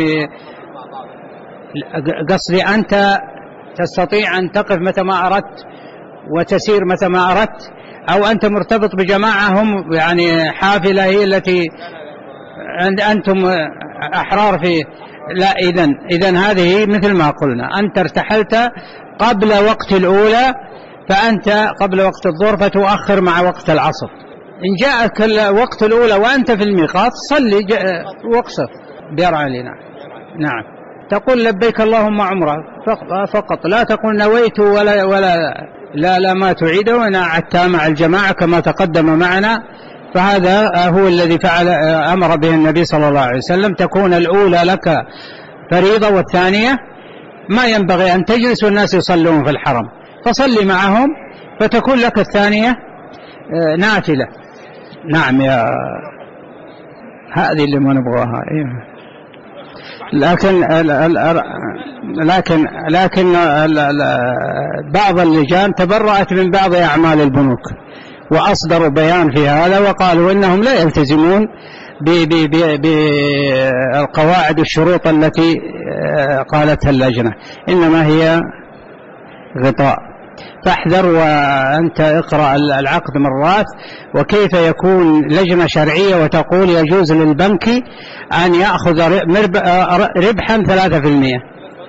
قصدي أنت تستطيع أن تقف متى ما أردت وتسير متى ما أردت، أو أنت مرتبط بجماعة هم يعني حافلة هي التي أنتم أحرار فيه. لا، إذن هذه مثل ما قلنا، أنت ارتحلت قبل وقت الأولى، فأنت قبل وقت الظهر فتؤخر مع وقت العصر. إن جاءك وقت الأولى وأنت في الميقات صلي واقصر بيرعى لنا. نعم، تقول لبيك اللهم عمره فقط، لا تقول نويت ولا ما تعيده وأنا عدتها مع الجماعة كما تقدم معنا. فهذا هو الذي أمر به النبي صلى الله عليه وسلم، تكون الأولى لك فريضة والثانية ما ينبغي أن تجلس والناس يصلون في الحرم، فصلي معهم فتكون لك الثانية نافلة. نعم، يا هذه اللي ما نبغاها. لكن بعض اللجان تبرأت من بعض أعمال البنوك وأصدروا بيان في هذا، وقالوا إنهم لا يلتزمون بالقواعد والشروط التي قالتها اللجنة، إنما هي غطاء. فاحذر وأنت اقرأ العقد مرات، وكيف يكون لجنة شرعية وتقول يجوز للبنك أن يأخذ ربحا 3%.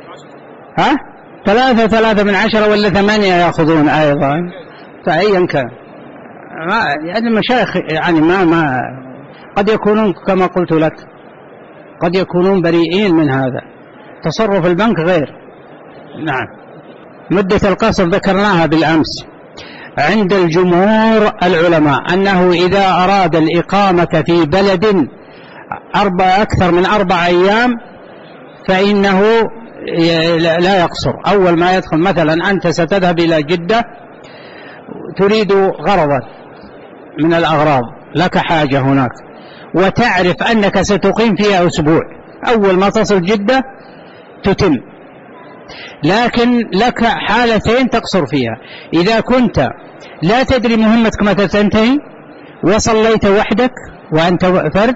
3 ولا 8 يأخذون أيضا. فأيا كان يعني المشايخ يعني ما قد يكونون كما قلت لك، قد يكونون بريئين من هذا. تصرف البنك غير. نعم. مدة القصر ذكرناها بالأمس عند الجمهور العلماء، أنه إذا أراد الإقامة في بلد أكثر من 4 أيام فإنه لا يقصر. أول ما يدخل، مثلا أنت ستذهب إلى جدة تريد غرضا من الأغراض، لك حاجة هناك وتعرف أنك ستقيم فيها أسبوع، أول ما تصل جدة تتم. لكن لك حالتين تقصر فيها: إذا كنت لا تدري مهمتك متى تنتهي وصليت وحدك وأنت فرد،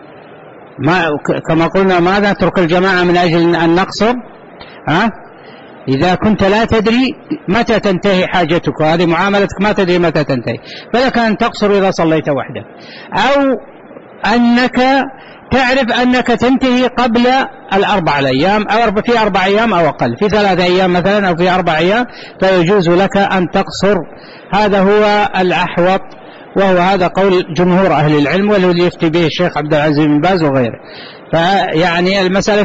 كما قلنا ماذا تترك الجماعة من أجل أن نقصر. إذا كنت لا تدري متى تنتهي حاجتك، وهذه معاملتك ما تدري متى تنتهي، فلك أن تقصر إذا صليت وحدك، أو أنك تعرف أنك تنتهي قبل 4 أيام أو في 4 أيام أو أقل، في 3 أيام مثلا أو في 4 أيام، فيجوز لك أن تقصر. هذا هو الأحوط، وهو هذا قول جمهور أهل العلم، والذي يفتي به الشيخ عبد العزيز بن باز وغيره. فيعني المسألة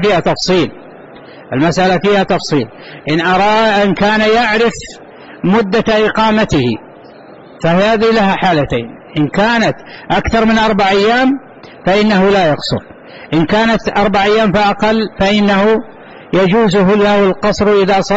فيها تفصيل. إن كان يعرف مدة إقامته فهذه لها حالتين: إن كانت أكثر من 4 أيام فإنه لا يقصر، إن كانت 4 أيام فأقل فإنه يجوز له القصر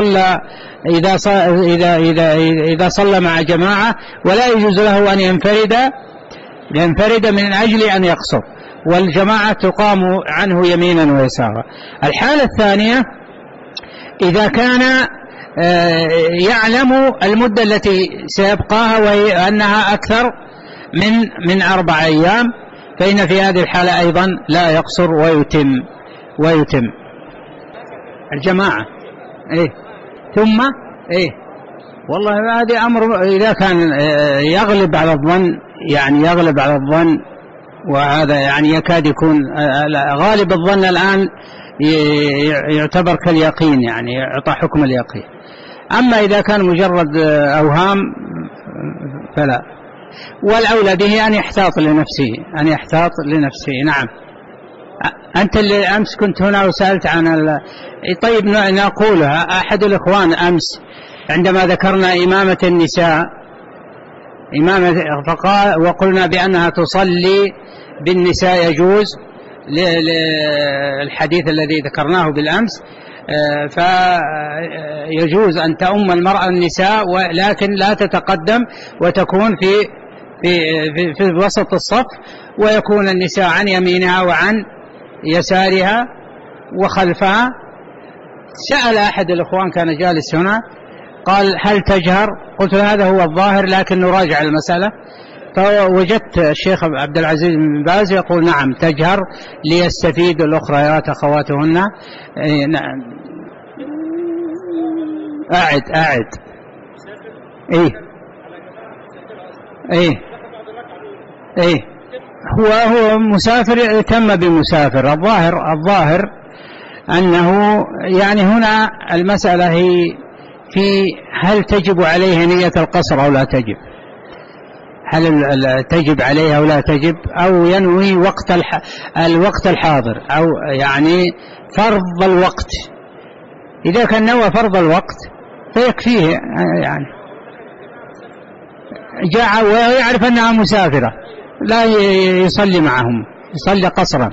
إذا صلى مع جماعة، ولا يجوز له أن ينفرد من أجل أن يقصر، والجماعة تقام عنه يمينا ويسارا. الحالة الثانية: إذا كان يعلم المدة التي سيبقاها وهي أنها أكثر من 4 أيام، فإن في هذه الحالة أيضا لا يقصر ويتم الجماعة. ثم والله هذا أمر إذا كان يغلب على الظن، يعني يغلب على الظن، وهذا يعني يكاد يكون غالب الظن الآن يعتبر كاليقين، يعني يعطى حكم اليقين. أما إذا كان مجرد أوهام فلا، والأولى به أن يحتاط لنفسه. نعم. أنت اللي أمس كنت هنا وسألت عن طيب نقولها. أحد الإخوان أمس عندما ذكرنا إمامة النساء فقال وقلنا بأنها تصلي بالنساء يجوز للحديث الذي ذكرناه بالأمس، فيجوز أن تؤم المرأة النساء ولكن لا تتقدم وتكون في وسط الصف، ويكون النساء عن يمينها وعن يسارها وخلفها. سأل أحد الإخوان كان جالس هنا قال هل تجهر؟ قلت هذا هو الظاهر لكن نراجع المسألة، فوجدت الشيخ عبد العزيز بن باز يقول نعم تجهر ليستفيد الأخريات أخواتهن. نعم. أعد هو مسافر تم بمسافر. الظاهر أنه يعني هنا المسألة هي في هل تجب عليه نية القصر أو لا تجب، هل تجب عليه أو لا تجب، أو ينوي الوقت الحاضر، أو يعني فرض الوقت. إذا كان نوى فرض الوقت فيكفيه، يعني جاء ويعرف أنها مسافرة لا يصلي معهم، يصلي قصرا.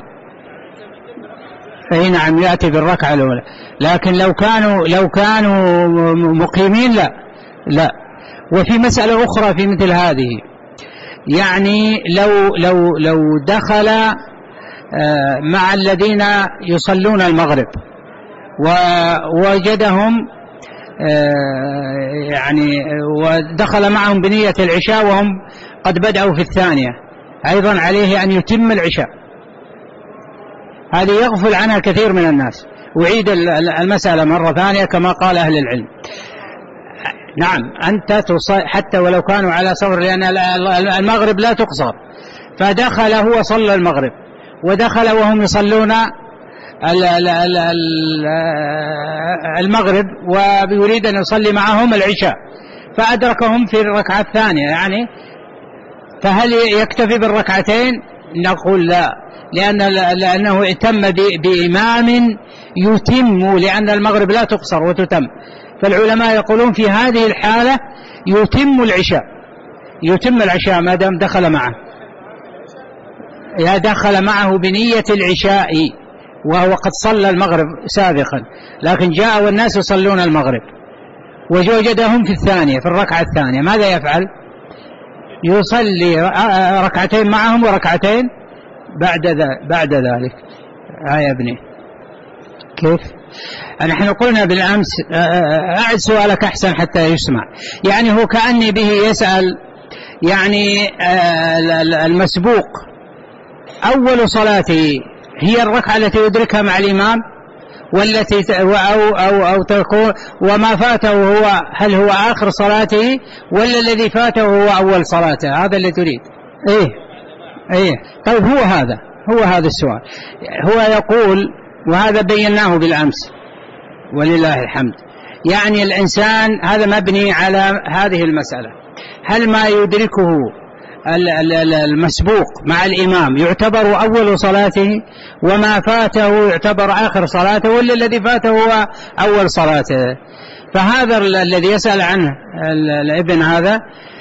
أي نعم يأتي بالركعة الأولى. لكن لو كانوا مقيمين لا. وفي مسألة أخرى في مثل هذه، يعني لو دخل مع الذين يصلون المغرب ووجدهم يعني ودخل معهم بنية العشاء وهم قد بدأوا في الثانية، أيضا عليه أن يتم العشاء. هذه يغفل عنها كثير من الناس. أعيد المسألة مرة ثانية كما قال أهل العلم. نعم أنت حتى ولو كانوا على سفر، لأن المغرب لا تقصر، فدخل هو صلى المغرب ودخل وهم يصلون المغرب ويريد أن يصلي معهم العشاء، فأدركهم في الركعة الثانية، يعني فهل يكتفي بالركعتين؟ نقول لا، لأنه اتم بإمام يتم، لأن المغرب لا تقصر وتتم. فالعلماء يقولون في هذه الحالة يتم العشاء ما دام دخل معه بنية العشاء، وهو قد صلى المغرب سابقا، لكن جاء والناس يصلون المغرب ووجدهم في الثانية في الركعة الثانية، ماذا يفعل؟ يصلي ركعتين معهم وركعتين بعد ذلك. يا ابني كيف؟ نحن قلنا بالأمس أعد سؤالك أحسن حتى يسمع. يعني هو كأني به يسأل، يعني المسبوق أول صلاته هي الركعة التي يدركها مع الإمام، والتي أو تكون وما فاته هل هو آخر صلاته ولا الذي فاته هو أول صلاته؟ هذا اللي تريد. طيب هو هذا السؤال. هو يقول، وهذا بيناه بالأمس ولله الحمد، يعني الإنسان هذا مبني على هذه المسألة: هل ما يدركه المسبوق مع الإمام يعتبر أول صلاته، وما فاته يعتبر آخر صلاته، ولا الذي فاته هو أول صلاته؟ فهذا الذي يسأل عنه الابن هذا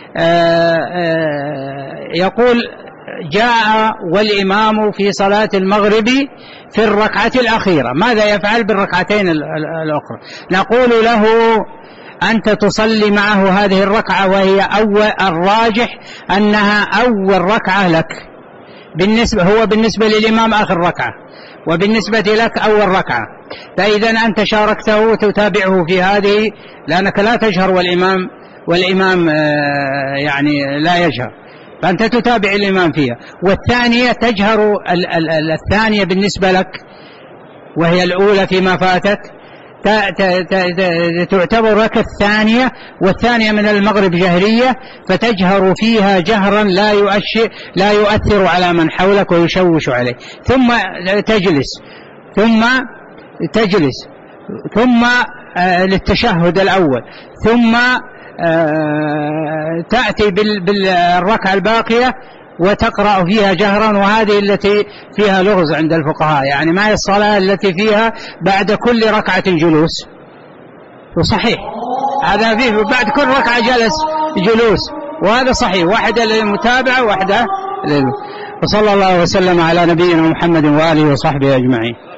يقول: جاء والإمام في صلاة المغرب في الركعة الأخيرة، ماذا يفعل بالركعتين الأخرى؟ نقول له: أنت تصلي معه هذه الركعة، وهي الراجح أنها أول ركعة لك، بالنسبة للإمام آخر ركعة، وبالنسبة لك أول ركعة. فإذا أنت شاركته وتتابعه في هذه، لأنك لا تجهر والإمام يعني لا يجهر، فأنت تتابع الإمام فيها. والثانية تجهر الثانية بالنسبة لك، وهي الأولى فيما فاتك، تعتبر لك الثانية، والثانية من المغرب جهرية، فتجهر فيها جهرا لا يؤثر على من حولك ويشوش عليه. ثم تجلس ثم للتشهد الأول، ثم تأتي بالركعة الباقية وتقرأ فيها جهرا. وهذه التي فيها لغز عند الفقهاء، يعني ما هي الصلاة التي فيها بعد كل ركعة جلوس؟ وصحيح هذا فيه بعد كل ركعة جلوس، وهذا صحيح، واحدة للمتابعة واحدة وصلى الله وسلم على نبينا محمد وآله وصحبه أجمعين.